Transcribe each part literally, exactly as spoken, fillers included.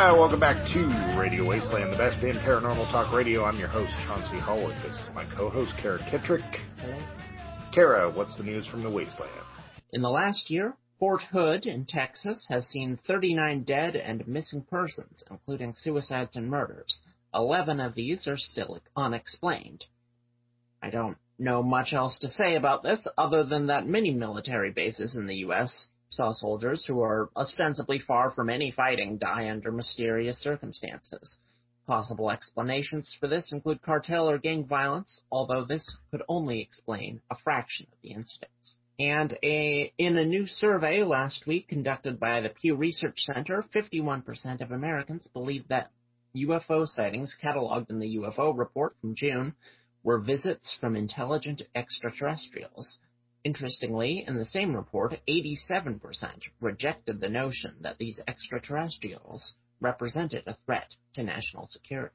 Hi, welcome back to Radio Wasteland, the best in paranormal talk radio. I'm your host, Chauncey Hallwood. This is my co-host, Kara Kittrick. Hello. Kara, what's the news from the Wasteland? In the last year, Fort Hood in Texas has seen thirty-nine dead and missing persons, including suicides and murders. Eleven of these are still unexplained. I don't know much else to say about this, other than that many military bases in the U S saw soldiers who are ostensibly far from any fighting die under mysterious circumstances. Possible explanations for this include cartel or gang violence, although this could only explain a fraction of the incidents. And a, in a new survey last week conducted by the Pew Research Center, fifty-one percent of Americans believe that U F O sightings cataloged in the U F O report from June were visits from intelligent extraterrestrials. Interestingly, in the same report, eighty-seven percent rejected the notion that these extraterrestrials represented a threat to national security.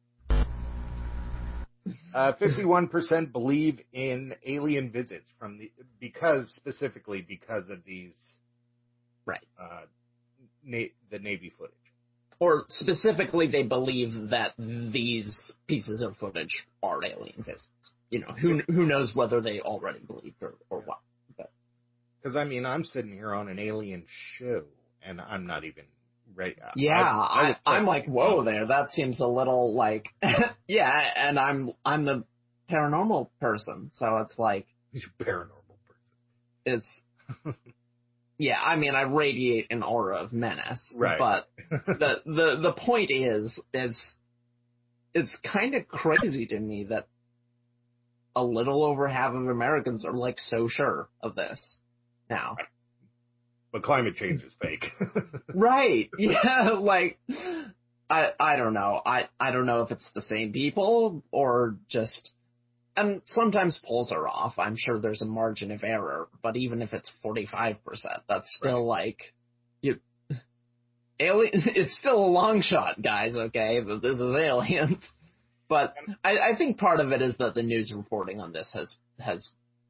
Uh, fifty-one percent believe in alien visits from the because specifically because of these, right? Uh, na- the Navy footage, or specifically, they believe that these pieces of footage are alien visits. You know, who who knows whether they already believe or, or what. Because, I mean, I'm sitting here on an alien show, and I'm not even ready. Yeah, I, I, I, I'm like, whoa there, that seems a little like, yeah, and I'm I'm the paranormal person, so it's like... You're a paranormal person. It's... Yeah, I mean, I radiate an aura of menace, right. But the, the, the point is, it's, it's kind of crazy to me that a little over half of Americans are, like, so sure of this now. But climate change is fake. Right. Yeah, like, I I don't know. I, I don't know if it's the same people or just... And sometimes polls are off. I'm sure there's a margin of error, but even if it's forty-five percent, that's still, right. like... you. Alien, it's still a long shot, guys, okay? But this is aliens. But I, I think part of it is that the news reporting on this has, has,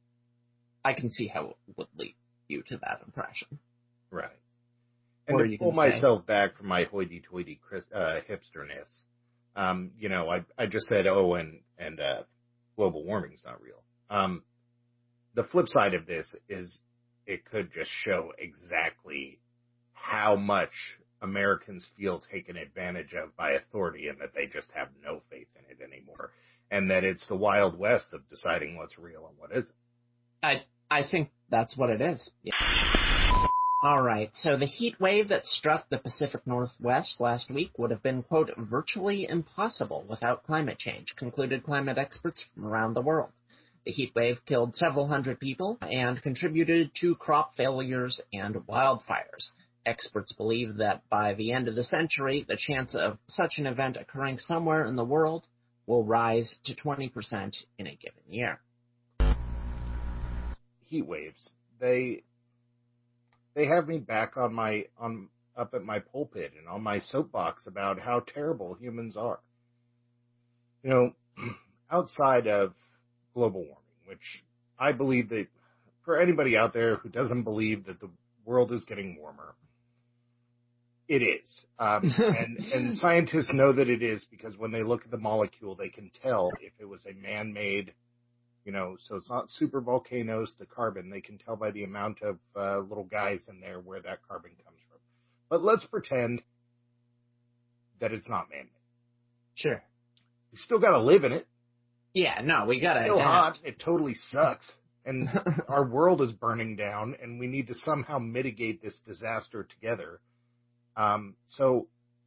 I can see how it would lead you to that impression. Right. And or to pull myself say, back from my hoity-toity uh, hipsterness, um, you know, I I just said, oh, and, and uh, global warming's not real. Um, the flip side of this is it could just show exactly how much Americans feel taken advantage of by authority and that they just have no faith in it anymore. And that it's the Wild West of deciding what's real and what isn't. I I think that's what it is. Yeah. All right, so the heat wave that struck the Pacific Northwest last week would have been, quote, virtually impossible without climate change, concluded climate experts from around the world. The heat wave killed several hundred people and contributed to crop failures and wildfires. Experts believe that by the end of the century, the chance of such an event occurring somewhere in the world will rise to twenty percent in a given year. Heat waves, they they have me back on my on up at my pulpit and on my soapbox about how terrible humans are. You know, outside of global warming, which I believe that for anybody out there who doesn't believe that the world is getting warmer, it is. Um, and, and scientists know that it is because when they look at the molecule, they can tell if it was a man-made, you know, so it's not super volcanoes, the carbon. They can tell by the amount of uh, little guys in there where that carbon comes from. But let's pretend that it's not man-made. Sure. We still got to live in it. Yeah, no, we got to It's still hot. It totally sucks. And our world is burning down, and we need to somehow mitigate this disaster together. Um, so,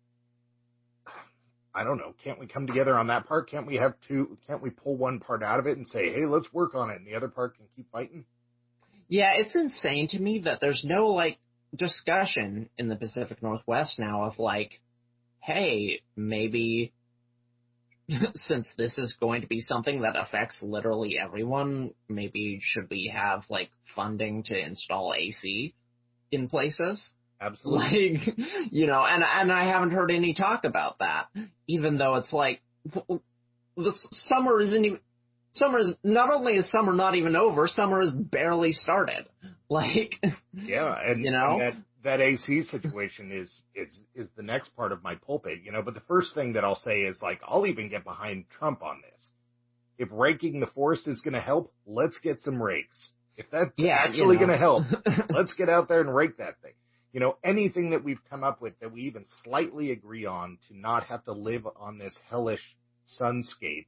I don't know. Can't we come together on that part? Can't we have two? Can't we pull one part out of it and say, hey, let's work on it, and the other part can keep fighting? Yeah, it's insane to me that there's no, like, discussion in the Pacific Northwest now of, like, hey, maybe since this is going to be something that affects literally everyone, maybe should we have, like, funding to install A C in places? Absolutely. Like, you know, and and I haven't heard any talk about that, even though it's like, the summer isn't even, summer is, not only is summer not even over, summer has barely started. Like, yeah, and, you know, and that, that A C situation is is is the next part of my pulpit, you know. But the first thing that I'll say is like I'll even get behind Trump on this. If raking the forest is going to help, let's get some rakes. If that's yeah, actually you know. going to help, let's get out there and rake that thing. You know, anything that we've come up with that we even slightly agree on to not have to live on this hellish sunscape,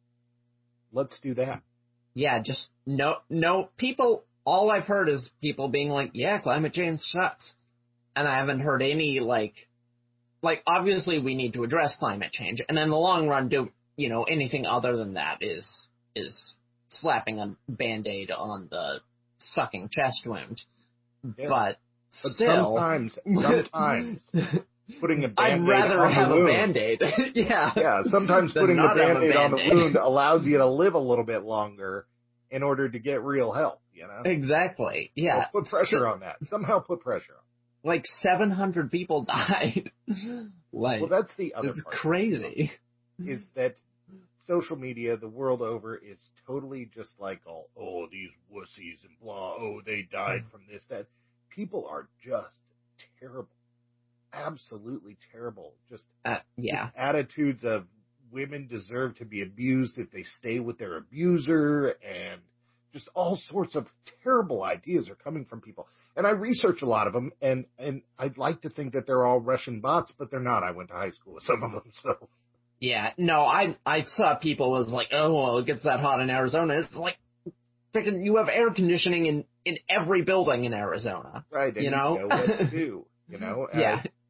let's do that. Yeah, just no, no people. All I've heard is people being like, "Yeah, climate change sucks," and I haven't heard any like, like obviously we need to address climate change, and in the long run, do you know anything other than that is is slapping a Band-Aid on the sucking chest wound. Yeah. But, but still, sometimes, sometimes putting a Band-Aid I'd rather on have the a wound, Band-Aid. yeah. Yeah, sometimes Than putting the not have a Band-Aid on the Band-Aid. wound allows you to live a little bit longer in order to get real help, you know? Exactly, yeah. Well, put pressure on that. Somehow put pressure on it. Like seven hundred people died. like, well, that's the other it's part. crazy. Is that social media the world over is totally just like all, oh, these wussies and blah, oh, they died from this, that. People are just terrible. Absolutely terrible. Just, uh, yeah. just attitudes of women deserve to be abused if they stay with their abuser, and just all sorts of terrible ideas are coming from people. And I research a lot of them, and, and I'd like to think that they're all Russian bots, but they're not. I went to high school with some of them, so. Yeah, no, I I saw people as like, oh, well, it gets that hot in Arizona. It's like, freaking, you have air conditioning in, in every building in Arizona. Right, and you know, you know what to do, you know? yeah. Uh,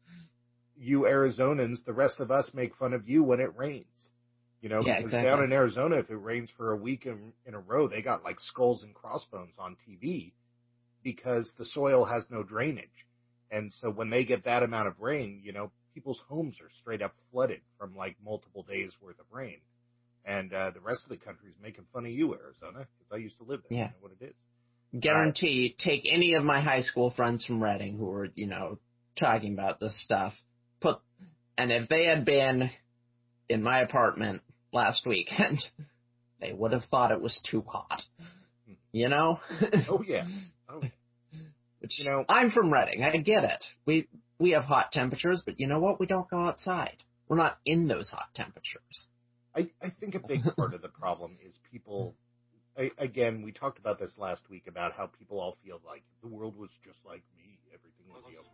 you Arizonans, the rest of us make fun of you when it rains. You know, yeah, because exactly. down in Arizona, if it rains for a week in, in a row, they got like skulls and crossbones on T V because the soil has no drainage. And so when they get that amount of rain, you know, people's homes are straight up flooded from like multiple days worth of rain. And uh, the rest of the country is making fun of you, Arizona, because I used to live there. Yeah. I know what it is. Guarantee, uh, take any of my high school friends from Reading who were, you know, talking about this stuff, put, and if they had been in my apartment last weekend, they would have thought it was too hot. You know? Oh, yeah. Oh, yeah. Which, you know, I'm from Reading. I get it. We we have hot temperatures, but you know what? We don't go outside. We're not in those hot temperatures. I, I think a big part of the problem is people, I, again, we talked about this last week about how people all feel like if the world was just like me, everything would be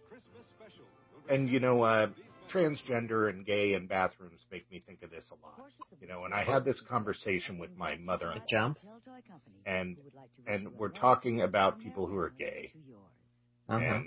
okay. And, you know, uh, transgender and gay and bathrooms make me think of this a lot. You know, and I had this conversation with my mother. Jump. And, and we're talking about people who are gay. Uh-huh. And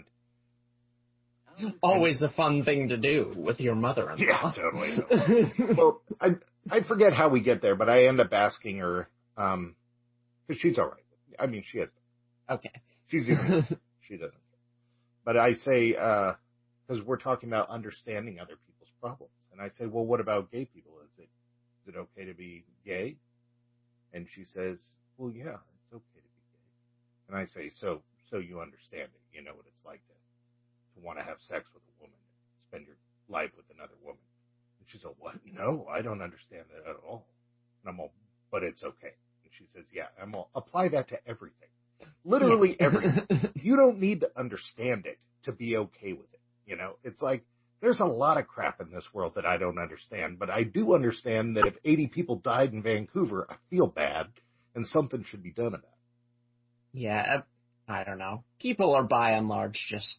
always a fun thing to do with your mother-in-law. Yeah, totally. Well, I I forget how we get there, but I end up asking her, um, because she's all right. I mean, she has. Okay. She's even. She doesn't. But I say, because uh, we're talking about understanding other people's problems, and I say, well, what about gay people? Is it is it okay to be gay? And she says, well, yeah, it's okay to be gay. And I say, so so you understand it? You know what it's like to. to want to have sex with a woman, spend your life with another woman. And she's like, what? No, I don't understand that at all. And I'm all, but it's okay. And she says, yeah, I'm all, apply that to everything. Literally yeah. everything. You don't need to understand it to be okay with it. You know, it's like, there's a lot of crap in this world that I don't understand, but I do understand that if eighty people died in Vancouver, I feel bad, and something should be done about it. Yeah, I don't know. People are by and large just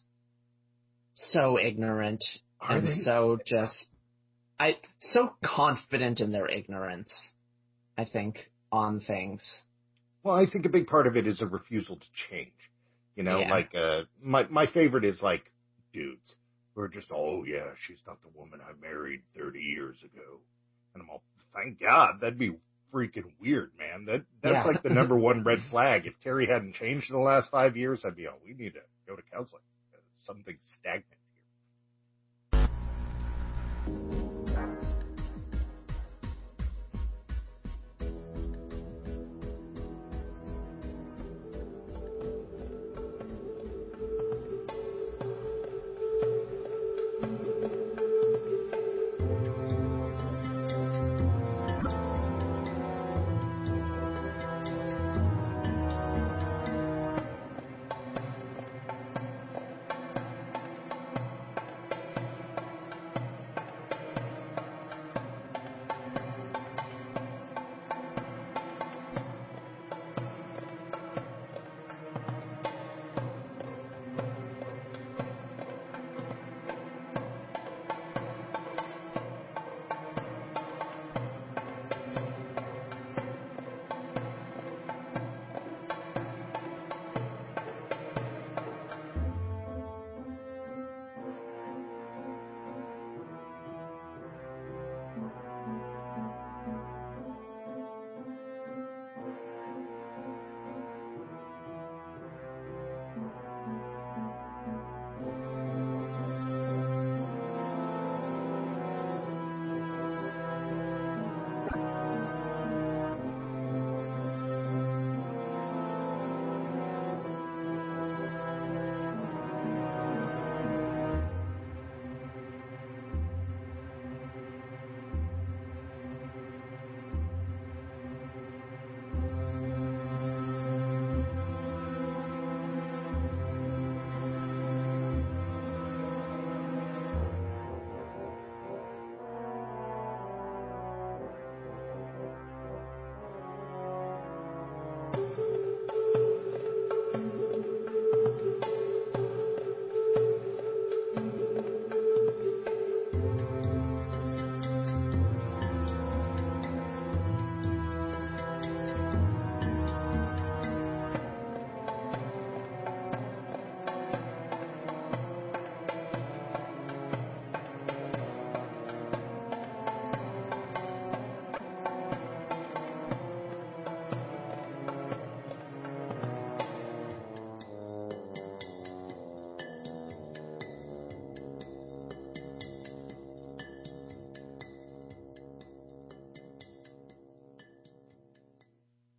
so ignorant Are and they? so just I so confident in their ignorance, I think, on things. Well, I think a big part of it is a refusal to change. You know, yeah. like uh my my favorite is like dudes who are just, oh yeah, she's not the woman I married thirty years ago. And I'm all, thank God, that'd be freaking weird, man. That that's yeah. like the number one red flag. If Terry hadn't changed in the last five years, I'd be, oh, we need to go to counseling. Something stagnant here.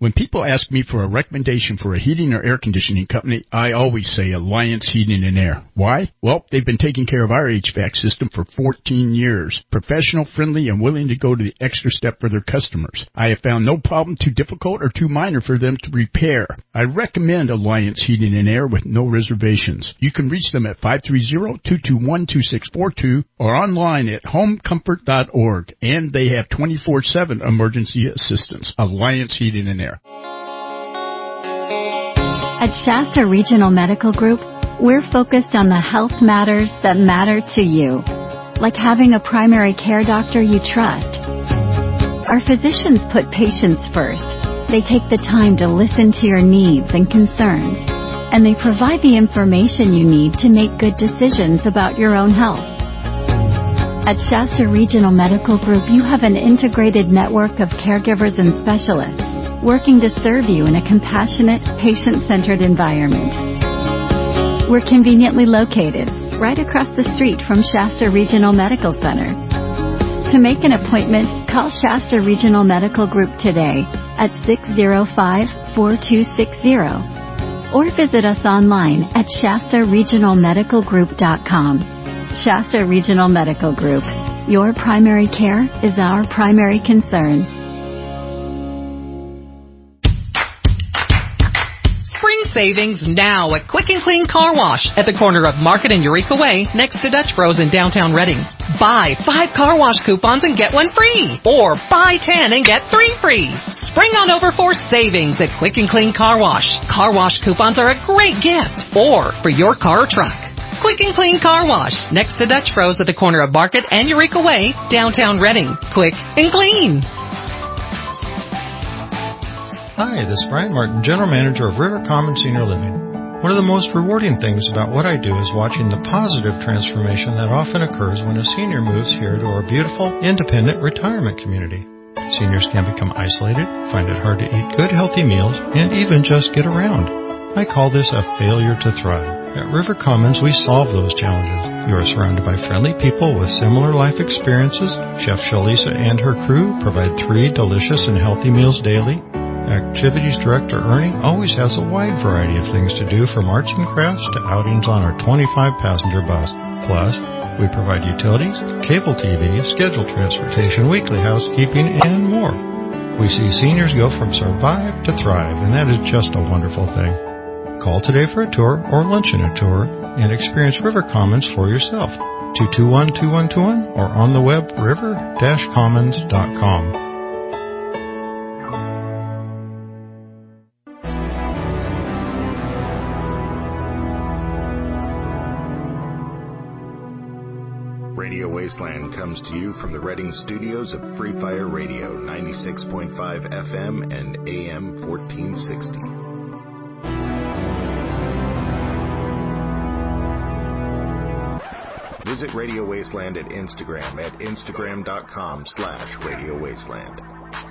When people ask me for a recommendation for a heating or air conditioning company, I always say Alliance Heating and Air. Why? Well, they've been taking care of our H V A C system for fourteen years. Professional, friendly, and willing to go to the extra step for their customers. I have found no problem too difficult or too minor for them to repair. I recommend Alliance Heating and Air with no reservations. You can reach them at five three zero, two two one, two six four two or online at home comfort dot org. And they have twenty-four seven emergency assistance. Alliance Heating and Air. At Shasta Regional Medical Group, we're focused on the health matters that matter to you, like having a primary care doctor you trust. Our physicians put patients first. They take the time to listen to your needs and concerns, and they provide the information you need to make good decisions about your own health. At Shasta Regional Medical Group, you have an integrated network of caregivers and specialists working to serve you in a compassionate, patient-centered environment. We're conveniently located right across the street from Shasta Regional Medical Center. To make an appointment, call Shasta Regional Medical Group today at six zero five, four two six zero or visit us online at shasta regional medical group dot com. Shasta Regional Medical Group. Your primary care is our primary concern. Spring savings now at Quick and Clean Car Wash at the corner of Market and Eureka Way next to Dutch Bros in downtown Reading. Buy five car wash coupons and get one free, or buy ten and get three free. Spring on over for savings at Quick and Clean Car Wash. Car wash coupons are a great gift, or for your car or truck. Quick and Clean Car Wash next to Dutch Bros at the corner of Market and Eureka Way, downtown Reading. Quick and clean. Hi, this is Brian Martin, General Manager of River Commons Senior Living. One of the most rewarding things about what I do is watching the positive transformation that often occurs when a senior moves here to our beautiful, independent retirement community. Seniors can become isolated, find it hard to eat good, healthy meals, and even just get around. I call this a failure to thrive. At River Commons, we solve those challenges. You are surrounded by friendly people with similar life experiences. Chef Shalisa and her crew provide three delicious and healthy meals daily. Activities Director Ernie always has a wide variety of things to do, from arts and crafts to outings on our twenty-five passenger bus. Plus, we provide utilities, cable T V, scheduled transportation, weekly housekeeping, and more. We see seniors go from survive to thrive, and that is just a wonderful thing. Call today for a tour or lunch and a tour and experience River Commons for yourself. two two one, two one two one or on the web river dash commons dot com. Radio Wasteland comes to you from the Reading studios of Free Fire Radio, ninety-six point five F M and A M fourteen sixty. Visit Radio Wasteland at Instagram at instagram.com slash Radio Wasteland.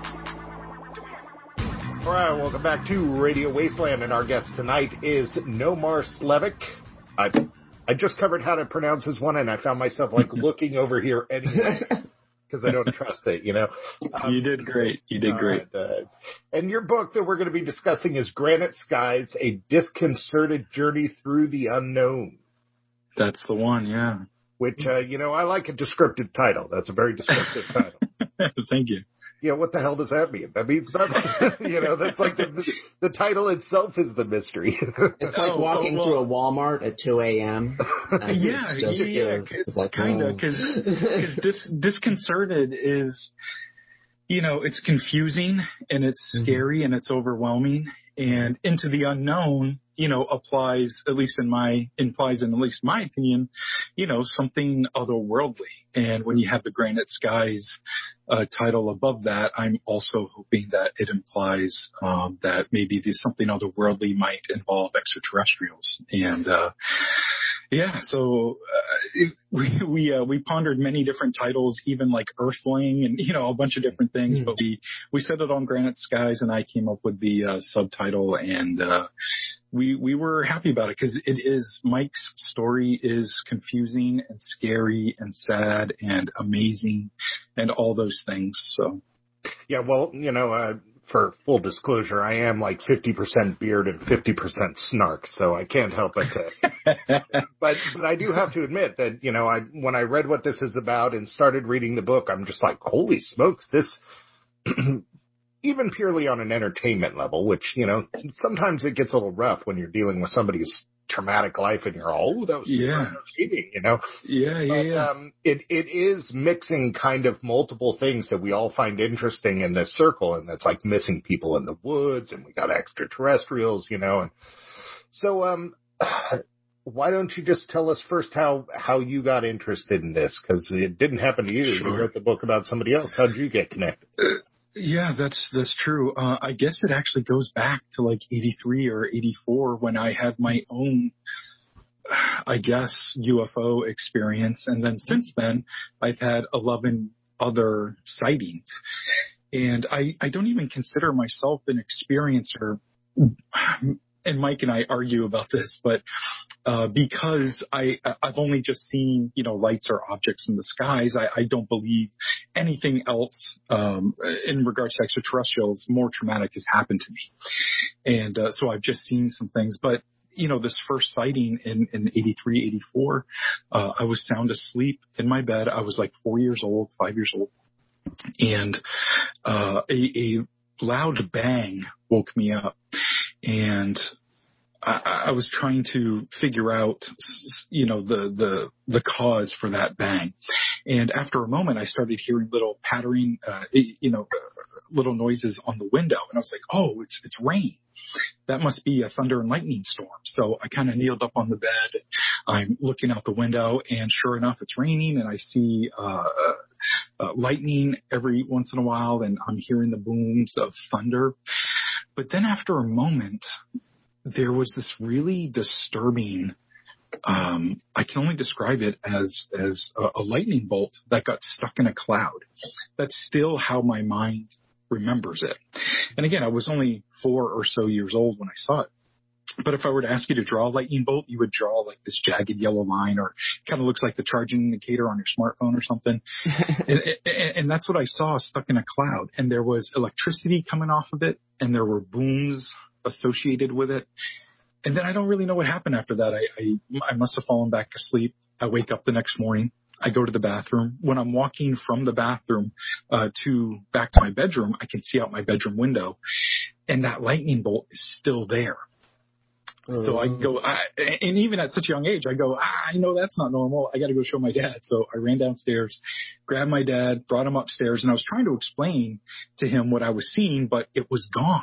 All right, welcome back to Radio Wasteland, and our guest tonight is Nomar Slevik. I I just covered how to pronounce his one, and I found myself like looking over here anyway because I don't trust it, you know. Um, you did great. You did great. Uh, uh, and your book that we're going to be discussing is Granite Skies: A Disconcerted Journey Through the Unknown. That's the one, yeah. Which, uh, you know, I like a descriptive title. That's a very descriptive title. Thank you. Yeah, what the hell does that mean? That means nothing. You know, that's like the, the title itself is the mystery. It's like oh, walking oh, well, through a Walmart at two a.m. Yeah, yeah, yeah, like, kind of, because dis- disconcerted is, you know, it's confusing and it's scary mm-hmm. and it's overwhelming, and into the unknown, you know, applies, at least in my, implies in at least my opinion, you know, something otherworldly. And when you have the Granite Skies uh, title above that, I'm also hoping that it implies um, that maybe there's something otherworldly might involve extraterrestrials. And, uh, yeah, so uh, it, we we uh, we pondered many different titles, even like Earthling and, you know, a bunch of different things. Mm. But we, we settled on Granite Skies, and I came up with the uh, subtitle, and uh, we we were happy about it because it is, Mike's story is confusing and scary and sad and amazing and all those things. So, yeah, well, you know, uh, for full disclosure, I am like fifty percent beard and fifty percent snark, so I can't help but to. but but I do have to admit that, you know, I when I read what this is about and started reading the book, I'm just like, holy smokes, this, even purely on an entertainment level, which, you know, sometimes it gets a little rough when you're dealing with somebody's traumatic life and you're all, oh, that was yeah. entertaining, you know? Yeah, yeah, but, yeah. Um, it, it is mixing kind of multiple things that we all find interesting in this circle, and that's like missing people in the woods, and we got extraterrestrials, you know, and so, um, why don't you just tell us first how, how you got interested in this? Because it didn't happen to you. Sure. You wrote the book about somebody else. How did you get connected? Yeah, that's that's true. Uh, I guess it actually goes back to like eighty-three or eighty-four when I had my own, I guess, U F O experience. And then since then, I've had eleven other sightings. And I, I don't even consider myself an experiencer. And Mike and I argue about this, but uh, because I, I've only just seen, you know, lights or objects in the skies, I, I don't believe anything else um, in regards to extraterrestrials more traumatic has happened to me. And uh, so I've just seen some things. But, you know, this first sighting in, in eighty-three, eighty-four, uh, I was sound asleep in my bed. I was like four years old, five years old. And uh, a, a loud bang woke me up. And I, I was trying to figure out, you know, the, the, the cause for that bang. And after a moment, I started hearing little pattering, uh, you know, little noises on the window. And I was like, oh, it's, it's rain. That must be a thunder and lightning storm. So I kind of kneeled up on the bed. I'm looking out the window, and sure enough, it's raining, and I see, uh, uh, lightning every once in a while, and I'm hearing the booms of thunder. But then after a moment, there was this really disturbing, um, I can only describe it as, as a, a lightning bolt that got stuck in a cloud. That's still how my mind remembers it. And again, I was only four or so years old when I saw it. But if I were to ask you to draw a lightning bolt, you would draw like this jagged yellow line, or kind of looks like the charging indicator on your smartphone or something. and, and, and that's what I saw stuck in a cloud. And there was electricity coming off of it, and there were booms associated with it. And then I don't really know what happened after that. I, I, I must have fallen back to sleep. I wake up the next morning. I go to the bathroom. When I'm walking from the bathroom uh, to back to my bedroom, I can see out my bedroom window, and that lightning bolt is still there. So I go, I, and even at such a young age, I go, ah, I know that's not normal. I got to go show my dad. So I ran downstairs, grabbed my dad, brought him upstairs, and I was trying to explain to him what I was seeing, but it was gone.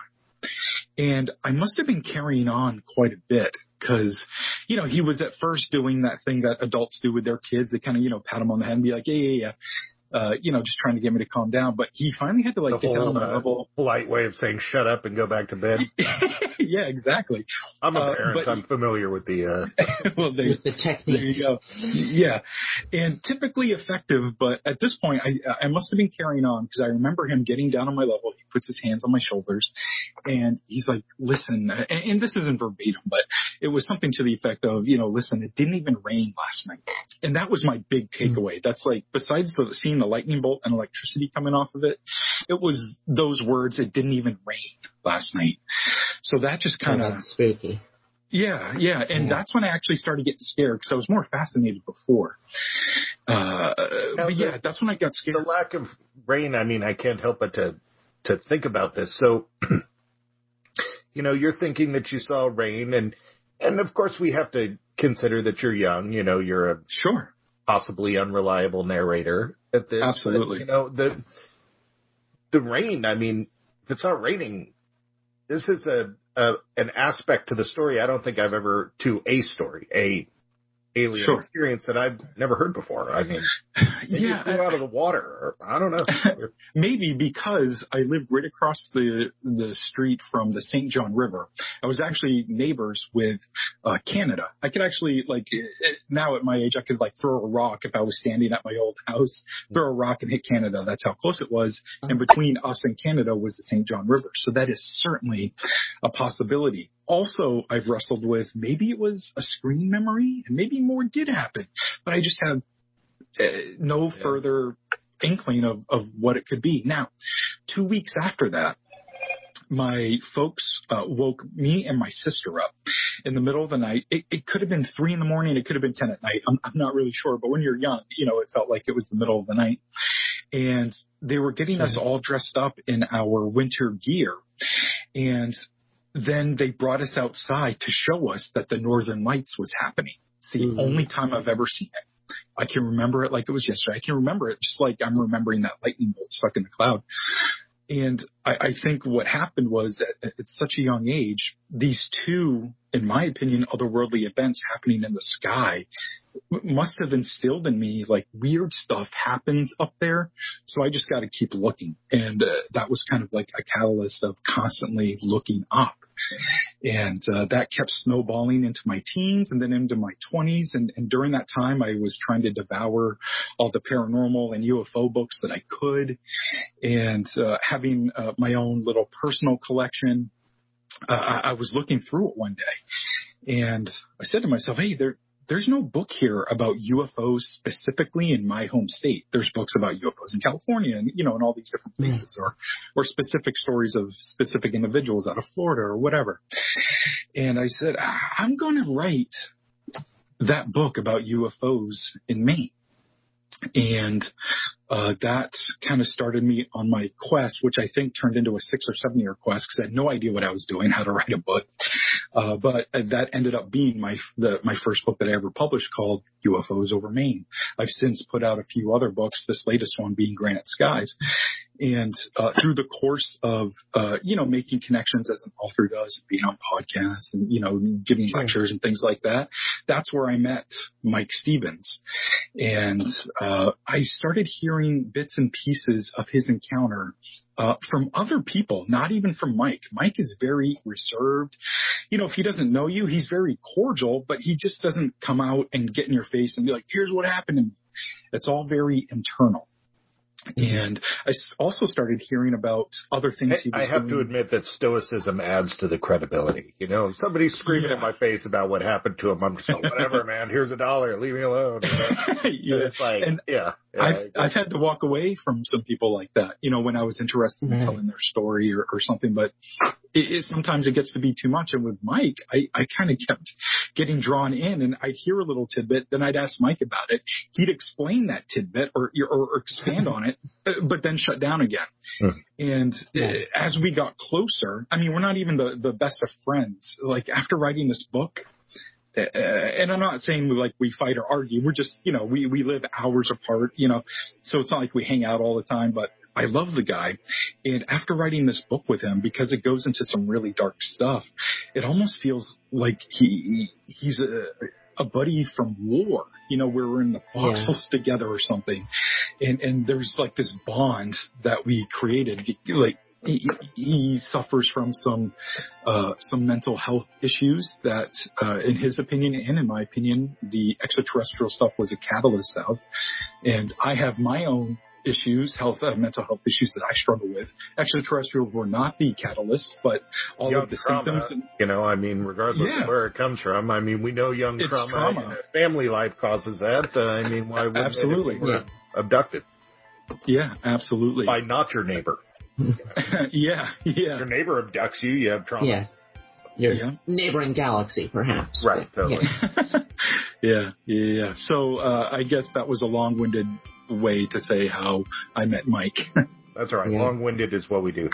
And I must have been carrying on quite a bit because, you know, he was at first doing that thing that adults do with their kids. They kind of, you know, pat him on the head and be like, yeah, yeah, yeah. Uh, you know, just trying to get me to calm down. But he finally had to like the get whole, down on my uh, level. Polite way of saying shut up and go back to bed. Yeah, exactly. I'm a uh, parent. but, I'm familiar with the, uh, well, there, with the technique. There you go. Yeah. And typically effective, but at this point, I, I must have been carrying on because I remember him getting down on my level. He puts his hands on my shoulders and he's like, listen, and, and this isn't verbatim, but it was something to the effect of, you know, listen, it didn't even rain last night. And that was my big takeaway. That's like, besides the, seeing the lightning bolt and electricity coming off of it, it was those words, it didn't even rain last night. So that just kind of oh, spooky. Yeah, yeah. And yeah. That's when I actually started getting scared because I was more fascinated before. Uh, but the, yeah, that's when I got scared. The lack of rain, I mean, I can't help but to, to think about this. So, you know, you're thinking that you saw rain, and, and of course we have to consider that you're young, you know, you're a sure possibly unreliable narrator at this. Absolutely. But, you know, the, the rain, I mean, if it's not raining, this is a, a an aspect to the story I don't think I've ever, to a story, a alien sure. experience that I've never heard before. I mean, maybe yeah, it flew out of the water, or I don't know. Maybe because I lived right across the the street from the Saint John River. I was actually neighbors with uh, Canada. I could actually, like, it, now at my age, I could like throw a rock if I was standing at my old house, throw a rock and hit Canada. That's how close it was. And between us and Canada was the Saint John River. So that is certainly a possibility. Also, I've wrestled with maybe it was a screen memory and maybe more did happen, but I just have uh, no yeah. further inkling of, of what it could be. Now, two weeks after that, my folks uh, woke me and my sister up in the middle of the night. It, it could have been three in the morning. It could have been ten at night. I'm, I'm not really sure. But when you're young, you know, it felt like it was the middle of the night. And they were getting us all dressed up in our winter gear. And then they brought us outside to show us that the Northern Lights was happening. It's the mm-hmm. only time I've ever seen it. I can remember it like it was yesterday. I can remember it just like I'm remembering that lightning bolt stuck in the cloud. And I, I think what happened was at, at such a young age, these two, in my opinion, otherworldly events happening in the sky must have instilled in me like weird stuff happens up there. So I just got to keep looking. And uh, that was kind of like a catalyst of constantly looking up. And uh, that kept snowballing into my teens and then into my twenties. And, and during that time, I was trying to devour all the paranormal and U F O books that I could, and uh, having uh, my own little personal collection. Uh, I, I was looking through it one day, and I said to myself, hey, there, there's no book here about U F Os specifically in my home state. There's books about U F Os in California and, you know, in all these different places, or, or specific stories of specific individuals out of Florida or whatever. And I said, I'm going to write that book about U F Os in Maine. And uh, that kind of started me on my quest, which I think turned into a six or seven year quest because I had no idea what I was doing, how to write a book. Uh, but that ended up being my the, my first book that I ever published, called U F Os Over Maine. I've since put out a few other books, this latest one being Granite Skies. And uh, through the course of, uh, you know, making connections as an author does, being on podcasts and, you know, giving sure. lectures and things like that, that's where I met Mike Stevens. And uh, I started hearing bits and pieces of his encounter uh, from other people, not even from Mike. Mike is very reserved. You know, if he doesn't know you, he's very cordial, but he just doesn't come out and get in your face and be like, here's what happened to me. It's all very internal. And I also started hearing about other things he was I have doing. to admit that stoicism adds to the credibility. You know, if somebody's screaming yeah. in my face about what happened to him, I'm just like, whatever, man, here's a dollar, leave me alone. You know? yeah. It's like, and yeah. yeah I've, I've had to walk away from some people like that, you know, when I was interested mm-hmm. in telling their story or, or something, but it, it, sometimes it gets to be too much. And with Mike, I, I kind of kept getting drawn in, and I'd hear a little tidbit, then I'd ask Mike about it. He'd explain that tidbit or, or, or expand on it, but then shut down again. Mm. And yeah. as we got closer, I mean, we're not even the, the best of friends. Like after writing this book, uh, and I'm not saying we like we fight or argue. We're just, you know, we, we live hours apart, you know, so it's not like we hang out all the time, but I love the guy. And after writing this book with him, because it goes into some really dark stuff, it almost feels like he he's a, a buddy from war, you know, where we're in the foxholes yeah. together or something. And, and there's like this bond that we created. Like he, he suffers from some, uh, some mental health issues that, uh, in his opinion and in my opinion, the extraterrestrial stuff was a catalyst of. And I have my own issues, health, uh, mental health issues that I struggle with. Extraterrestrials were not the catalyst, but all young of the trauma, symptoms. And, you know, I mean, regardless yeah. of where it comes from, I mean, we know young it's trauma, trauma. You know, family life causes that. Uh, I mean, why wouldn't absolutely. It if we were yeah. abducted? Yeah, absolutely. By not your neighbor. yeah, yeah. If your neighbor abducts you, you have trauma. Yeah. Your yeah. neighboring galaxy, perhaps. Right, totally. Yeah, yeah, yeah, yeah. So uh, I guess that was a long-winded way to say how I met Mike. That's all right. Yeah. Long-winded is what we do.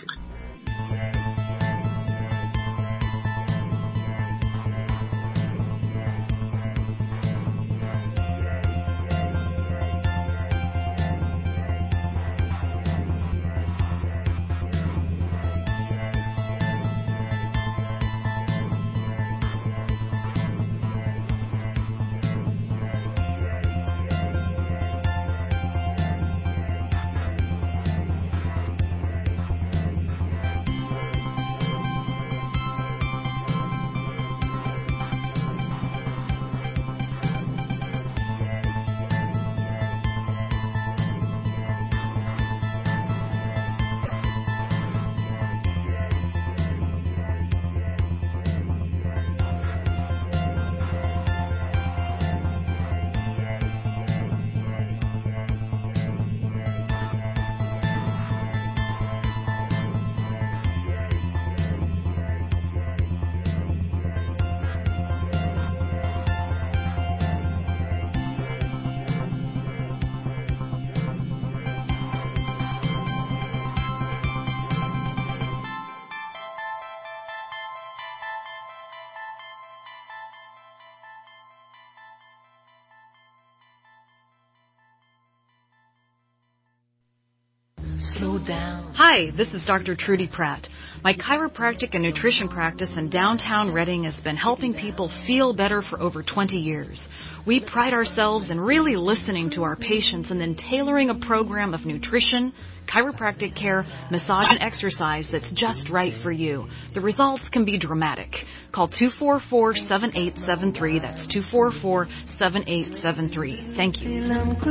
slow down. Hi, this is Doctor Trudy Pratt. My chiropractic and nutrition practice in downtown Reading has been helping people feel better for over twenty years. We pride ourselves in really listening to our patients and then tailoring a program of nutrition, chiropractic care, massage, and exercise that's just right for you. The results can be dramatic. Call two four four, seven eight seven three. That's two four four, seven eight seven three. Thank you.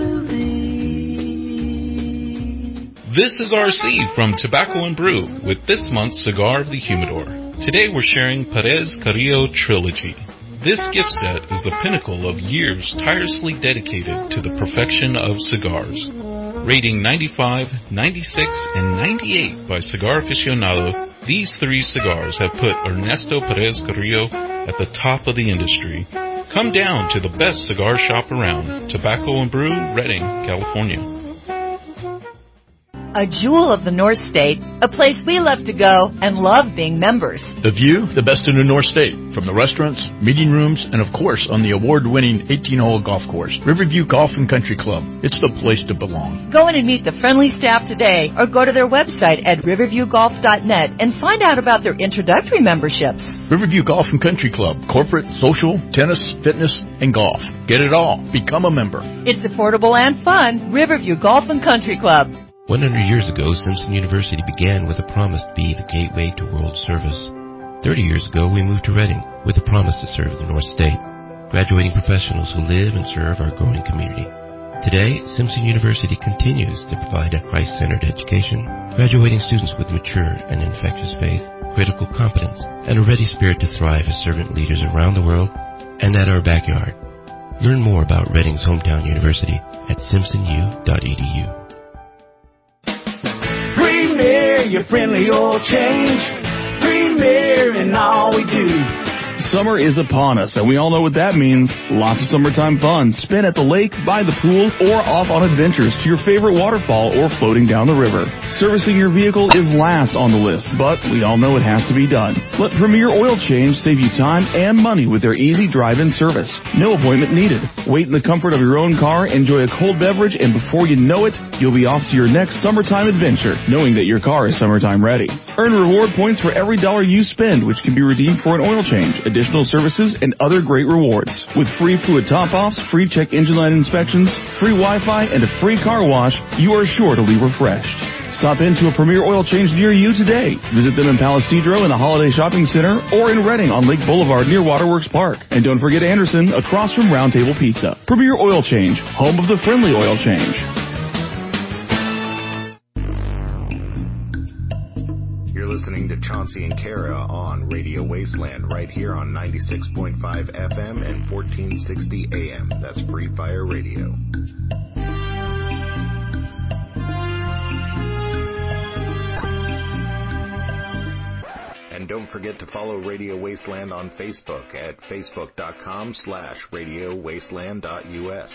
This is R C from Tobacco and Brew with this month's Cigar of the Humidor. Today we're sharing Perez Carrillo Trilogy. This gift set is the pinnacle of years tirelessly dedicated to the perfection of cigars. Rating ninety-five, ninety-six, and ninety-eight by Cigar Aficionado, these three cigars have put Ernesto Perez Carrillo at the top of the industry. Come down to the best cigar shop around, Tobacco and Brew, Redding, California. A jewel of the North State, a place we love to go and love being members. The view, the best in the North State, from the restaurants, meeting rooms, and of course on the award-winning eighteen-hole golf course, Riverview Golf and Country Club. It's the place to belong. Go in and meet the friendly staff today or go to their website at riverview golf dot net and find out about their introductory memberships. Riverview Golf and Country Club, corporate, social, tennis, fitness, and golf. Get it all. Become a member. It's affordable and fun. Riverview Golf and Country Club. one hundred years ago, Simpson University began with a promise to be the gateway to world service. thirty years ago, we moved to Reading with a promise to serve the North State, graduating professionals who live and serve our growing community. Today, Simpson University continues to provide a Christ-centered education, graduating students with mature and infectious faith, critical competence, and a ready spirit to thrive as servant leaders around the world and at our backyard. Learn more about Reading's hometown university at simpson u dot e d u. Premier, your friendly oil change. Premier in all we do. Summer is upon us, and we all know what that means. Lots of summertime fun. Spin at the lake, by the pool, or off on adventures to your favorite waterfall or floating down the river. Servicing your vehicle is last on the list, but we all know it has to be done. Let Premier Oil Change save you time and money with their easy drive-in service. No appointment needed. Wait in the comfort of your own car, enjoy a cold beverage, and before you know it, you'll be off to your next summertime adventure, knowing that your car is summertime ready. Earn reward points for every dollar you spend, which can be redeemed for an oil change, additional services, and other great rewards. With free fluid top-offs, free check engine light inspections, free Wi-Fi, and a free car wash, you are sure to leave refreshed. Stop into a Premier Oil Change near you today. Visit them in Palo Cedro in the Holiday Shopping Center or in Reading on Lake Boulevard near Waterworks Park. And don't forget Anderson across from Round Table Pizza. Premier Oil Change, home of the friendly oil change. Listening to Chauncey and Kara on Radio Wasteland right here on ninety-six point five F M and fourteen sixty A M. That's Free Fire Radio. And don't forget to follow Radio Wasteland on Facebook at facebook.com slash radio wasteland dot us.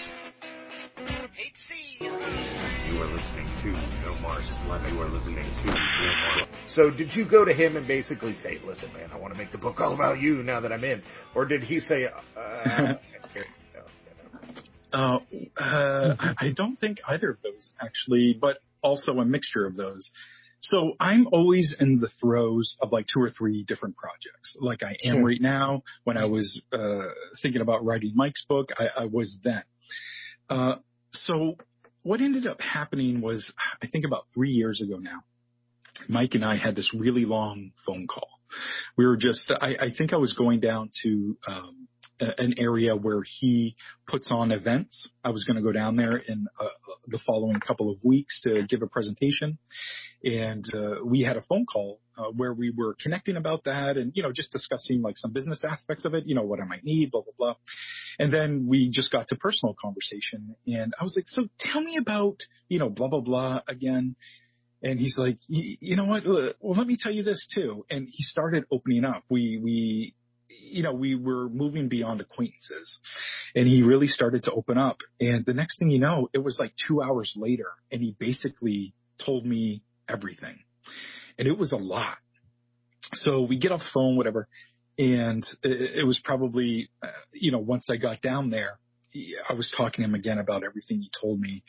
You are listening to No More Slut. You are listening to No More. So did you go to him and basically say, listen, man, I want to make the book all about you now that I'm in? Or did he say, uh, uh, uh, I don't think either of those, actually, but also a mixture of those. So I'm always in the throes of like two or three different projects, like I am right now. When I was uh, thinking about writing Mike's book, I, I was then. Uh, so what ended up happening was, I think about three years ago now, Mike and I had this really long phone call. We were just, I, I think I was going down to um, a, an area where he puts on events. I was going to go down there in uh, the following couple of weeks to give a presentation. And uh, we had a phone call uh, where we were connecting about that and, you know, just discussing like some business aspects of it, you know, what I might need, blah, blah, blah. And then we just got to personal conversation. And I was like, so tell me about, you know, blah, blah, blah again. And he's like, you know what? Well, let me tell you this too. And he started opening up. We, we, you know, we were moving beyond acquaintances and he really started to open up. And the next thing you know, it was like two hours later and he basically told me everything. And it was a lot. So we get off the phone, whatever. And it, it was probably, uh, you know, once I got down there, I was talking to him again about everything he told me.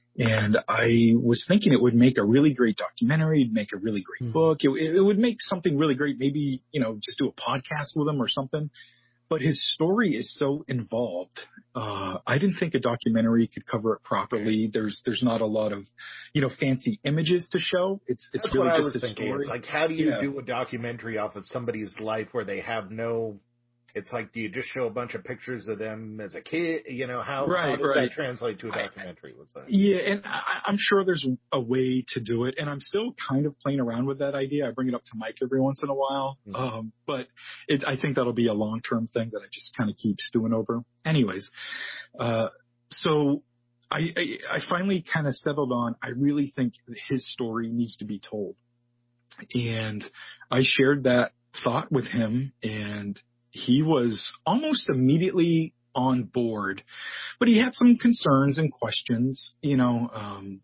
And I was thinking it would make a really great documentary, it'd make a really great mm-hmm. book. It, it would make something really great. Maybe, you know, just do a podcast with him or something. But his story is so involved. Uh, I didn't think a documentary could cover it properly. There's, there's not a lot of, you know, fancy images to show. It's, it's That's really what I just was a thinking. story. It's like, how do you yeah. do a documentary off of somebody's life where they have no, it's like, do you just show a bunch of pictures of them as a kid? You know, how, right, how does right. that translate to a documentary? What's that? Yeah, and I, I'm sure there's a way to do it, and I'm still kind of playing around with that idea. I bring it up to Mike every once in a while, mm-hmm. um, but it, I think that'll be a long-term thing that I just kind of keep stewing over. Anyways, uh, so I, I, I finally kind of settled on, I really think his story needs to be told. And I shared that thought with him, and he was almost immediately on board, but he had some concerns and questions, you know, um,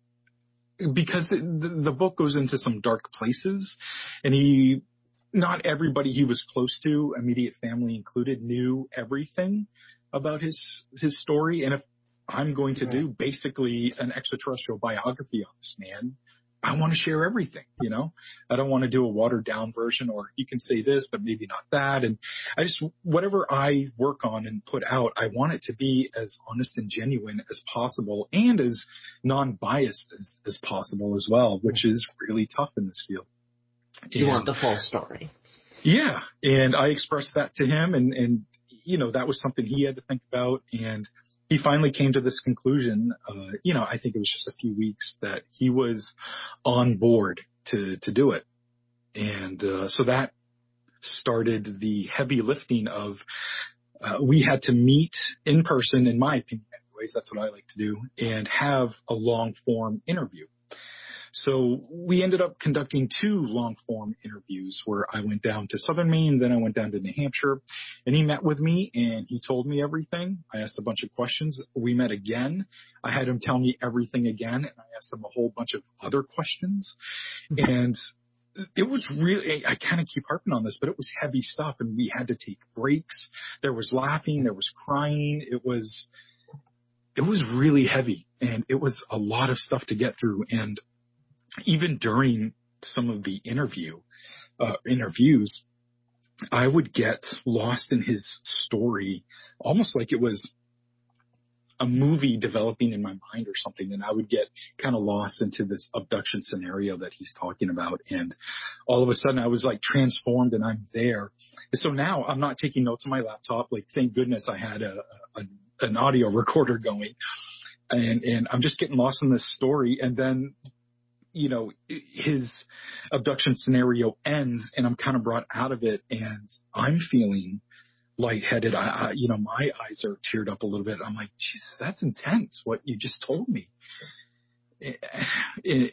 because the, the book goes into some dark places, and he, not everybody he was close to, immediate family included, knew everything about his, his story. And if I'm going to do basically an extraterrestrial biography on this man, I want to share everything, you know, I don't want to do a watered down version, or you can say this, but maybe not that. And I just, whatever I work on and put out, I want it to be as honest and genuine as possible, and as non-biased as, as possible as well, which is really tough in this field. You and, want the full story. Yeah. And I expressed that to him, and, and, you know, that was something he had to think about. And he finally came to this conclusion, uh, you know, I think it was just a few weeks, that he was on board to, to do it. And, uh, so that started the heavy lifting of, uh, we had to meet in person, in my opinion, anyways, that's what I like to do, and have a long form interview. So we ended up conducting two long-form interviews where I went down to Southern Maine, then I went down to New Hampshire, and he met with me and he told me everything. I asked a bunch of questions. We met again. I had him tell me everything again, and I asked him a whole bunch of other questions. And it was really, I kind of keep harping on this, but it was heavy stuff, and we had to take breaks. There was laughing, there was crying. It was, it was really heavy, and it was a lot of stuff to get through. And even during some of the interview, uh, interviews, I would get lost in his story, almost like it was a movie developing in my mind or something. And I would get kind of lost into this abduction scenario that he's talking about. And all of a sudden I was like transformed, and I'm there. And so now I'm not taking notes on my laptop. Like, thank goodness I had a, a an audio recorder going, and, and I'm just getting lost in this story. And then, you know, his abduction scenario ends, and I'm kind of brought out of it, and I'm feeling lightheaded. I, I, you know, my eyes are teared up a little bit. I'm like, Jesus, that's intense, what you just told me. It, it,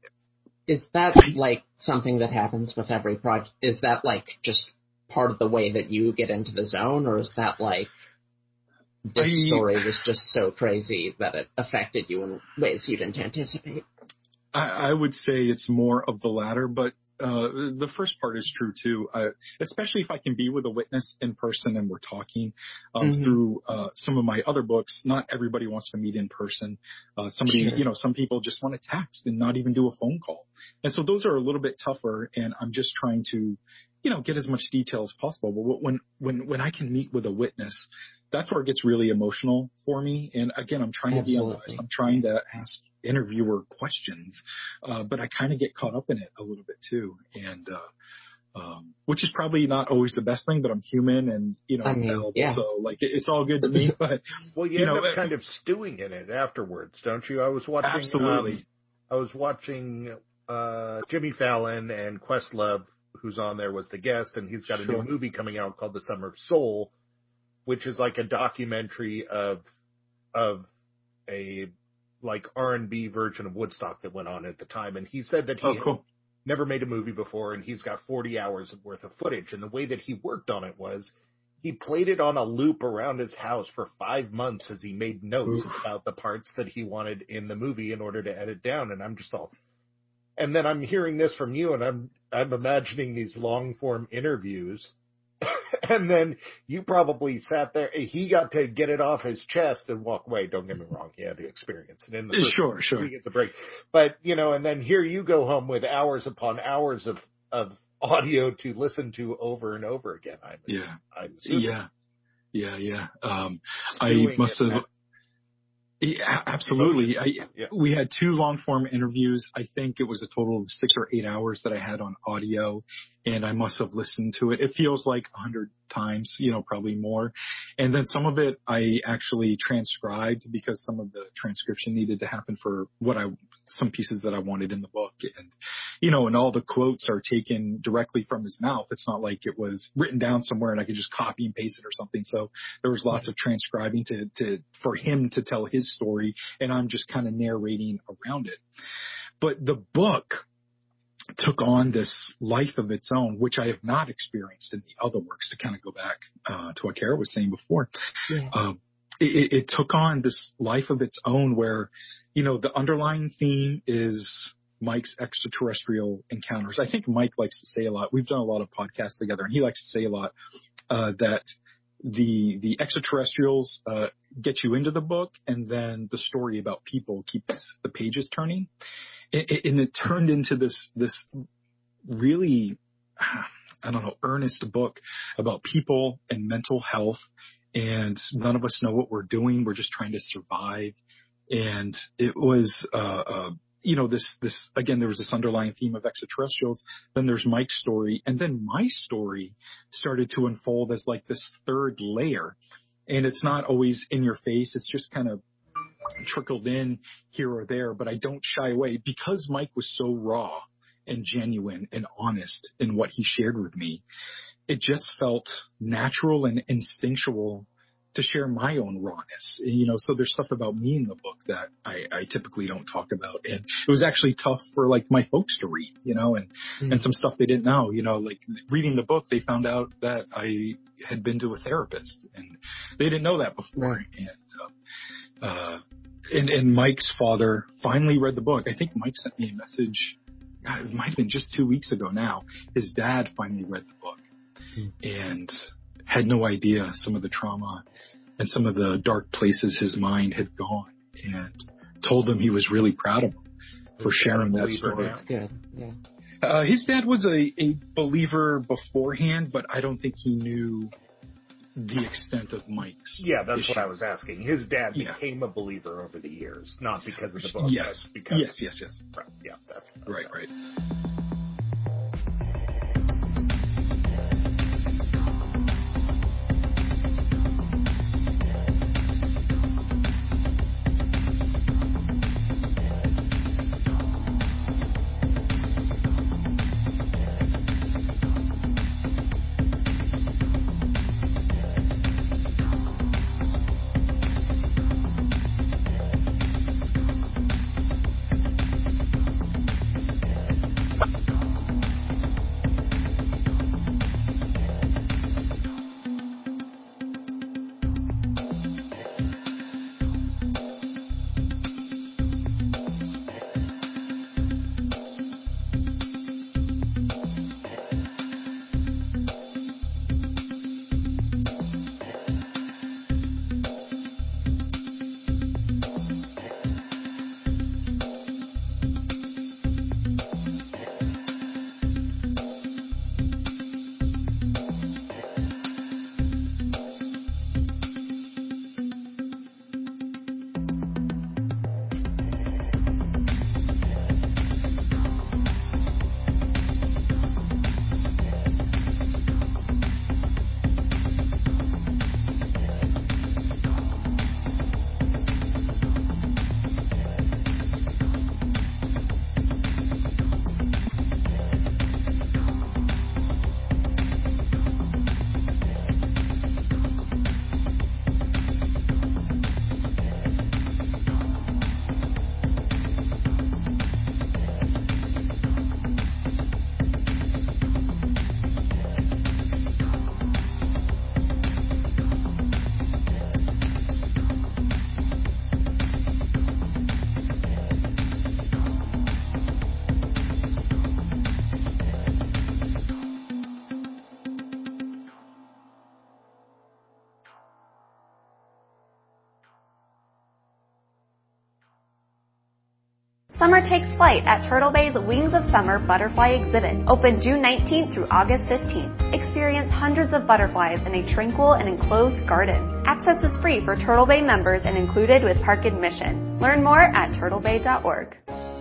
is that like something that happens with every project? Is that like just part of the way that you get into the zone, or is that like this I, story was just so crazy that it affected you in ways you didn't anticipate? I, I would say it's more of the latter, but uh, the first part is true too. Uh, especially if I can be with a witness in person and we're talking um, mm-hmm. through uh, some of my other books. Not everybody wants to meet in person. Uh, somebody, sure. you know, some people just want to text and not even do a phone call. And so those are a little bit tougher. And I'm just trying to, you know, get as much detail as possible. But when when when I can meet with a witness, that's where it gets really emotional for me. And again, I'm trying Absolutely. to be honest. I'm trying to ask interviewer questions, uh, but I kind of get caught up in it a little bit too. And, uh, um, which is probably not always the best thing, but I'm human and, you know, I mean, fallible, yeah. so like it, it's all good to me, but well, you, you end know, up kind of stewing in it afterwards, don't you? I was watching, absolutely. Um, I was watching, uh, Jimmy Fallon, and Questlove, who's on there, was the guest, and he's got a sure. new movie coming out called The Summer of Soul, which is like a documentary of, of a, like R and B version of Woodstock that went on at the time. And he said that he oh, cool. never made a movie before, and he's got forty hours worth of footage. And the way that he worked on it was he played it on a loop around his house for five months as he made notes Oof. about the parts that he wanted in the movie in order to edit down. And I'm just all, and then I'm hearing this from you, and I'm, I'm imagining these long form interviews And then you probably sat there. He got to get it off his chest and walk away. Don't get me wrong. He had to experience it in the first sure, sure. He gets a break. But, you know, and then here you go home with hours upon hours of, of audio to listen to over and over again. I'm, yeah. I'm assuming. Yeah. Yeah. Yeah. Um, I must have. Yeah, absolutely. I, yeah. We had two long form interviews. I think it was a total of six or eight hours that I had on audio, and I must have listened to it. It feels like a hundred times, you know, probably more. And then some of it I actually transcribed because some of the transcription needed to happen for what I, some pieces that I wanted in the book. And, you know, and all the quotes are taken directly from his mouth. It's not like it was written down somewhere and I could just copy and paste it or something. So there was lots of transcribing to, to, for him to tell his story, and I'm just kind of narrating around it. But the book took on this life of its own, which I have not experienced in the other works, to kind of go back uh, to what Kara was saying before. Yeah. Um, it, it took on this life of its own where, you know, the underlying theme is Mike's extraterrestrial encounters. I think Mike likes to say a lot. We've done a lot of podcasts together, and he likes to say a lot uh, that the the extraterrestrials uh, get you into the book, and then the story about people keeps the pages turning. It, and it turned into this, this really, I don't know, earnest book about people and mental health. And none of us know what we're doing. We're just trying to survive. And it was, uh, uh, you know, this, this, again, there was this underlying theme of extraterrestrials. Then there's Mike's story. And then my story started to unfold as like this third layer. And it's not always in your face. It's just kind of trickled in here or there, but I don't shy away because Mike was so raw and genuine and honest in what he shared with me. It just felt natural and instinctual to share my own rawness. You know, so there's stuff about me in the book that I, I typically don't talk about. And it was actually tough for like my folks to read, you know, and, mm. and some stuff they didn't know, you know, like reading the book, they found out that I had been to a therapist and they didn't know that before. Right. And, uh, uh, and, and Mike's father finally read the book. I think Mike sent me a message. God, it might have been just two weeks ago now. His dad finally read the book mm. and had no idea some of the trauma and some of the dark places his mind had gone, and told him he was really proud of him for sharing that story. That's good. Yeah. Uh, his dad was a, a believer beforehand, but I don't think he knew the extent of Mike's. Yeah, that's issue. What I was asking. His dad yeah. became a believer over the years, not because of the book. Yes. But because yes, yes, yes. Right. Yeah, that's right, right. Summer takes flight at Turtle Bay's Wings of Summer Butterfly Exhibit, open June nineteenth through August fifteenth. Experience hundreds of butterflies in a tranquil and enclosed garden. Access is free for Turtle Bay members and included with park admission. Learn more at turtle bay dot org.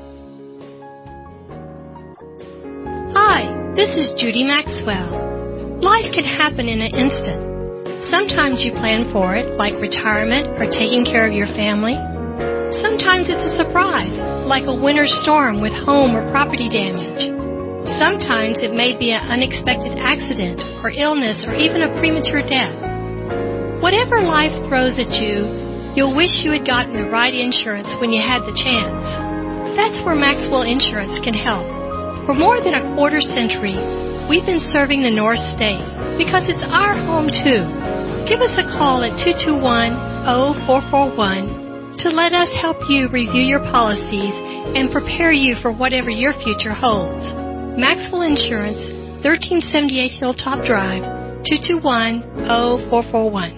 Hi, this is Judy Maxwell. Life can happen in an instant. Sometimes you plan for it, like retirement or taking care of your family. Sometimes it's a surprise, like a winter storm with home or property damage. Sometimes it may be an unexpected accident or illness or even a premature death. Whatever life throws at you, you'll wish you had gotten the right insurance when you had the chance. That's where Maxwell Insurance can help. For more than a quarter century, we've been serving the North State because it's our home too. Give us a call at two two one, zero four four one to let us help you review your policies and prepare you for whatever your future holds. Maxwell Insurance, thirteen seventy-eight Hilltop Drive, two two one, zero four four one.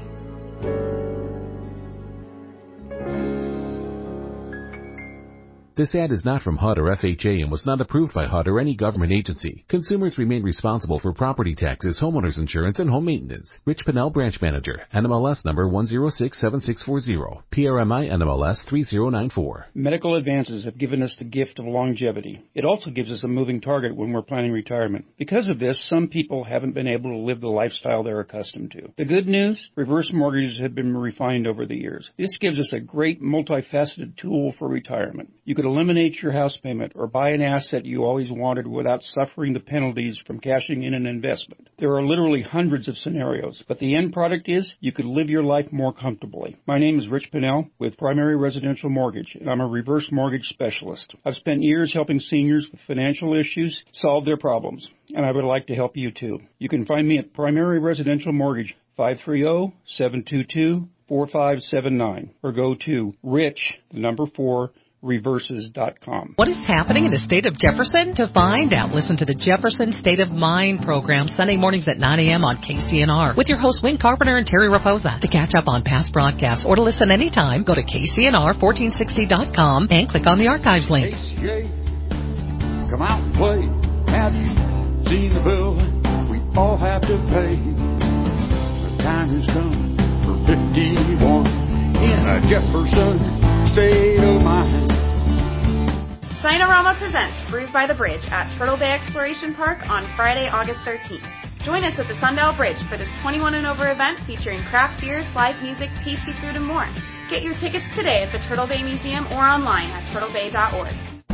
This ad is not from H U D or F H A and was not approved by H U D or any government agency. Consumers remain responsible for property taxes, homeowners insurance, and home maintenance. Rich Pinnell, Branch Manager. N M L S number one zero six seven six four zero. P R M I N M L S three zero nine four. Medical advances have given us the gift of longevity. It also gives us a moving target when we're planning retirement. Because of this, some people haven't been able to live the lifestyle they're accustomed to. The good news, reverse mortgages have been refined over the years. This gives us a great multifaceted tool for retirement. You could eliminate your house payment or buy an asset you always wanted without suffering the penalties from cashing in an investment. There are literally hundreds of scenarios, but the end product is you could live your life more comfortably. My name is Rich Pinnell with Primary Residential Mortgage, and I'm a reverse mortgage specialist. I've spent years helping seniors with financial issues solve their problems, and I would like to help you too. You can find me at Primary Residential Mortgage, five three zero, seven two two, four five seven nine, or go to rich, the number four, reverses dot com. What is happening in the state of Jefferson? To find out, listen to the Jefferson State of Mind program Sunday mornings at nine a.m. on K C N R with your hosts Wayne Carpenter and Terry Raposa. To catch up on past broadcasts or to listen anytime, go to K C N R fourteen sixty dot com and click on the archives link. H C A, come out and play. Have you seen the bill we all have to pay? The time has come for fifty-one in a Jefferson State of Mind. Sinorama presents Brews by the Bridge at Turtle Bay Exploration Park on Friday, August thirteenth. Join us at the Sundial Bridge for this twenty-one and over event featuring craft beers, live music, tasty food, and more. Get your tickets today at the Turtle Bay Museum or online at turtle bay dot org.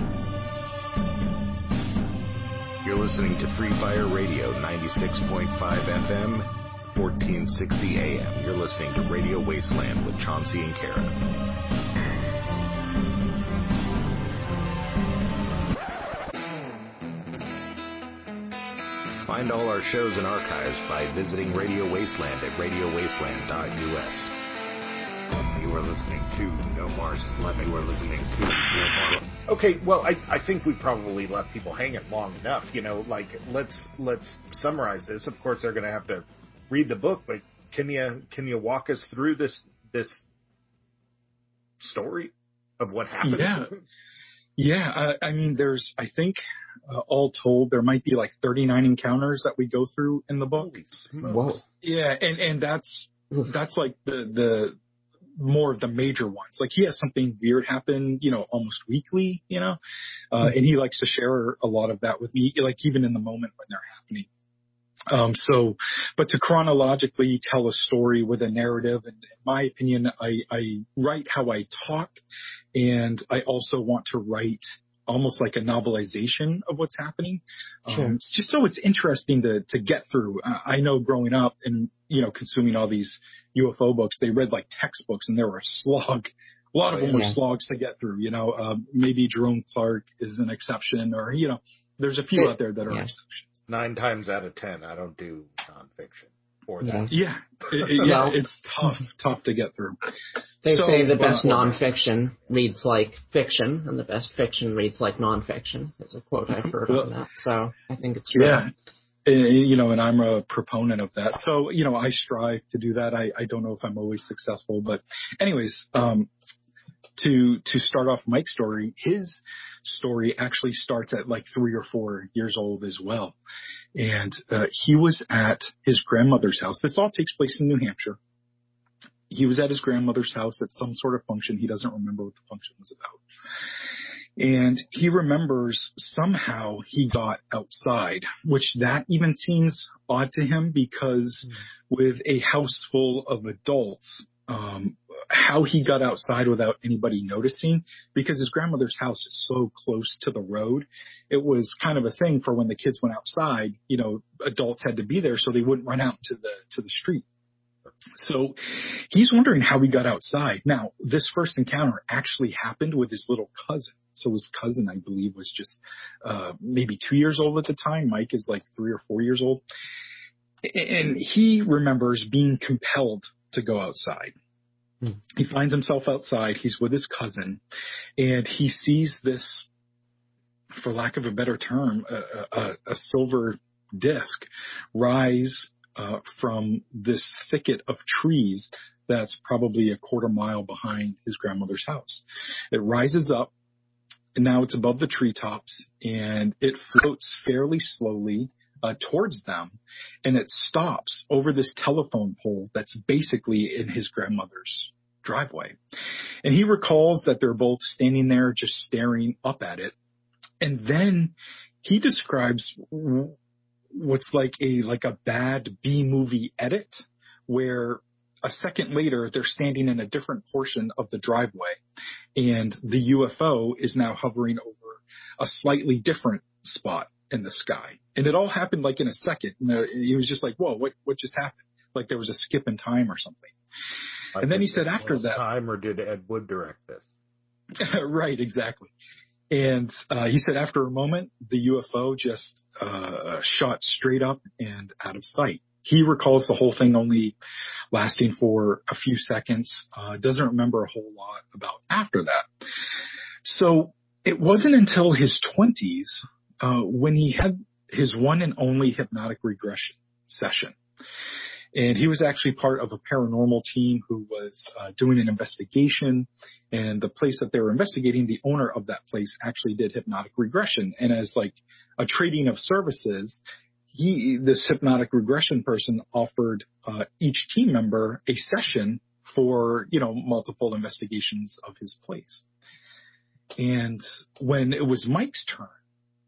You're listening to Free Fire Radio ninety-six point five F M, fourteen sixty A M. You're listening to Radio Wasteland with Chauncey and Kara. Find all our shows and archives by visiting Radio Wasteland at radio wasteland dot U S. You are listening to No More Sleeping. You are listening to No More. Okay, well, I, I think we probably left people hanging long enough. You know, like, let's let's summarize this. Of course, they're going to have to read the book, but can you can you walk us through this this story of what happened? Yeah, yeah. I, I mean, there's, I think, uh, all told, there might be like thirty-nine encounters that we go through in the book. Whoa. Yeah, and and that's that's like the the more of the major ones. Like, he has something weird happen, you know, almost weekly, you know, uh, mm-hmm. and he likes to share a lot of that with me, like even in the moment when they're happening. Um, so, but to chronologically tell a story with a narrative, and in my opinion, I, I write how I talk, and I also want to write almost like a novelization of what's happening. Sure. Um, just so it's interesting to, to get through. Uh, I know growing up and, you know, consuming all these U F O books, they read like textbooks and they were a slog. A lot of them yeah. were slogs to get through, you know, um, maybe Jerome Clark is an exception, or, you know, there's a few it, out there that are yeah. exceptions. Nine times out of ten, I don't do nonfiction for that. Yeah, it, it, yeah, it's tough, tough to get through. They so, say the best uh, nonfiction reads like fiction, and the best fiction reads like nonfiction. Is a quote I've heard on that, so I think it's true. Yeah, you know, and I'm a proponent of that. So, you know, I strive to do that. I, I don't know if I'm always successful, but anyways, um, to to start off Mike's story, his story actually starts at like three or four years old as well. And uh, he was at his grandmother's house. This all takes place in New Hampshire. He was at his grandmother's house at some sort of function. He doesn't remember what the function was about. And he remembers somehow he got outside, which that even seems odd to him because with a house full of adults, um, how he got outside without anybody noticing, because his grandmother's house is so close to the road. It was kind of a thing for when the kids went outside, you know, adults had to be there so they wouldn't run out to the, to the street. So he's wondering how he got outside. Now, this first encounter actually happened with his little cousin. So his cousin, I believe, was just uh, maybe two years old at the time. Mike is like three or four years old. And he remembers being compelled to go outside. Hmm. He finds himself outside. He's with his cousin. And he sees this, for lack of a better term, a, a, a silver disc rise uh, from this thicket of trees that's probably a quarter mile behind his grandmother's house. It rises up. And now it's above the treetops, and it floats fairly slowly uh, towards them, and it stops over this telephone pole that's basically in his grandmother's driveway. And he recalls that they're both standing there just staring up at it. And then he describes what's like a like a bad B-movie edit where a second later, they're standing in a different portion of the driveway, and the U F O is now hovering over a slightly different spot in the sky. And it all happened like in a second. You know, he was just like, whoa, what, what just happened? Like there was a skip in time or something. I and then he said after that. Time, or did Ed Wood direct this? Right, exactly. And uh, he said after a moment, the U F O just uh, shot straight up and out of sight. He recalls the whole thing only lasting for a few seconds, uh, doesn't remember a whole lot about after that. So it wasn't until his twenties uh, when he had his one and only hypnotic regression session. And he was actually part of a paranormal team who was uh, doing an investigation. And the place that they were investigating, the owner of that place actually did hypnotic regression. And as like a trading of services, He, this hypnotic regression person offered uh, each team member a session for, you know, multiple investigations of his place. And when it was Mike's turn,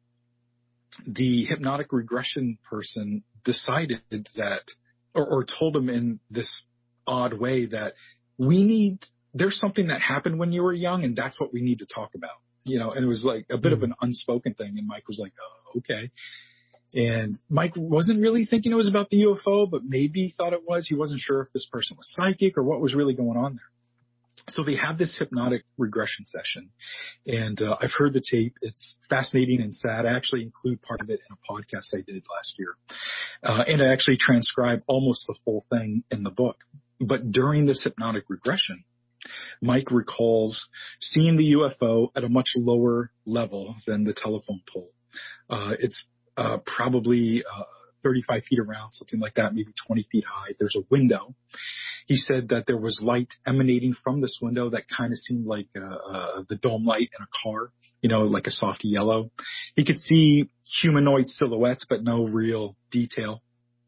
the hypnotic regression person decided that, or, or told him in this odd way that we need, there's something that happened when you were young, and that's what we need to talk about. You know, and it was like a bit mm-hmm. of an unspoken thing. And Mike was like, oh, okay. And Mike wasn't really thinking it was about the U F O, but maybe thought it was. He wasn't sure if this person was psychic or what was really going on there. So they have this hypnotic regression session. And uh, I've heard the tape. It's fascinating and sad. I actually include part of it in a podcast I did last year. Uh, and I actually transcribe almost the full thing in the book. But during this hypnotic regression, Mike recalls seeing the U F O at a much lower level than the telephone pole. Uh, it's Uh, probably uh, thirty-five feet around, something like that, maybe twenty feet high. There's a window. He said that there was light emanating from this window that kind of seemed like uh, uh, the dome light in a car, you know, like a soft yellow. He could see humanoid silhouettes, but no real detail.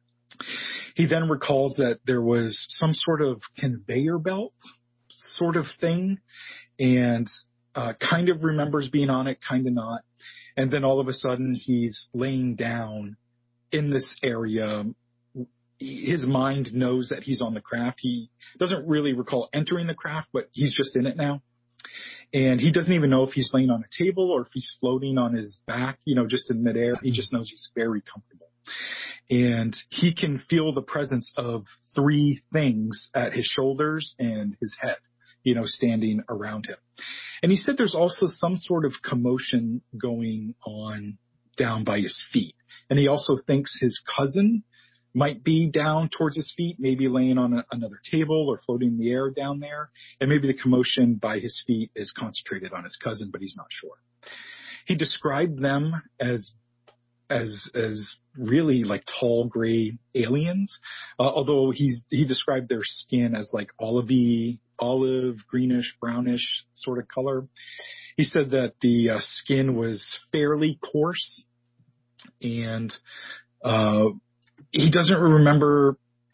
He then recalls that there was some sort of conveyor belt sort of thing, and uh, kind of remembers being on it, kind of not. And then all of a sudden he's laying down in this area. His mind knows that he's on the craft. He doesn't really recall entering the craft, but he's just in it now. And he doesn't even know if he's laying on a table or if he's floating on his back, you know, just in midair. He just knows he's very comfortable. And he can feel the presence of three things at his shoulders and his head, you know, standing around him. And he said there's also some sort of commotion going on down by his feet. And he also thinks his cousin might be down towards his feet, maybe laying on a, another table or floating in the air down there. And maybe the commotion by his feet is concentrated on his cousin, but he's not sure. He described them as as as really like tall gray aliens, uh, although he's he described their skin as like olivey, olive, greenish, brownish sort of color. He said that the uh, skin was fairly coarse, and uh, he doesn't remember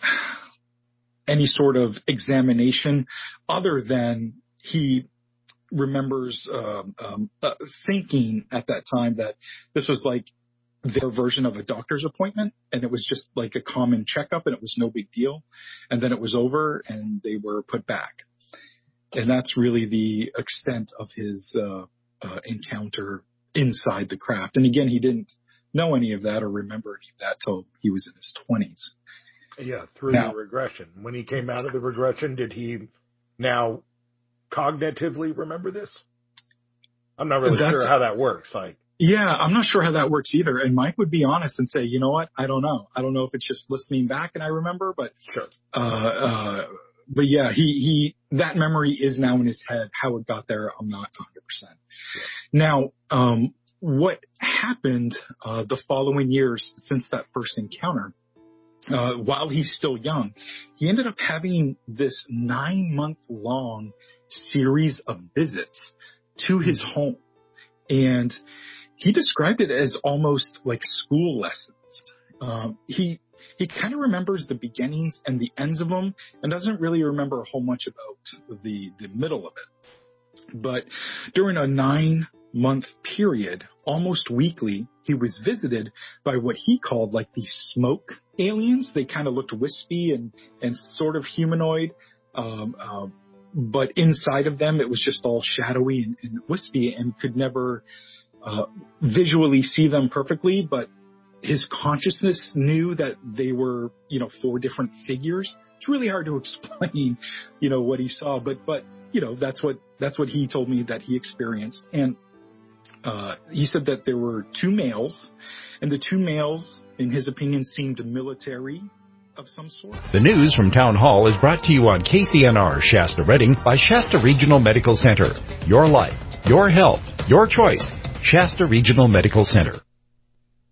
any sort of examination other than he remembers uh, um, uh, thinking at that time that this was like their version of a doctor's appointment, and it was just like a common checkup, and it was no big deal. And then it was over, and they were put back. And that's really the extent of his uh, uh, encounter inside the craft. And again, he didn't know any of that or remember any of that till he was in his twenties. Yeah, through now, the regression. When he came out of the regression, did he now cognitively remember this? I'm not really sure how that works. Like, yeah, I'm not sure how that works either. And Mike would be honest and say, you know what? I don't know. I don't know if it's just listening back and I remember, but sure. Uh, uh, but yeah, he, he, that memory is now in his head. How it got there, I'm not one hundred percent. Yeah. Now, um, what happened, uh, the following years since that first encounter, uh, while he's still young, he ended up having this nine month long series of visits to his mm-hmm. home. And he described it as almost like school lessons. Um, he, He kind of remembers the beginnings and the ends of them and doesn't really remember a whole much about the, the middle of it. But during a nine month period, almost weekly, he was visited by what he called like these smoke aliens. They kind of looked wispy and, and sort of humanoid. Um, uh, but inside of them, it was just all shadowy and, and wispy, and could never uh, visually see them perfectly, but his consciousness knew that they were, you know, four different figures. It's really hard to explain, you know, what he saw, but, but, you know, that's what, that's what he told me that he experienced. And, uh, he said that there were two males, and the two males, in his opinion, seemed military of some sort. The news from Town Hall is brought to you on K C N R Shasta Redding by Shasta Regional Medical Center. Your life, your health, your choice. Shasta Regional Medical Center.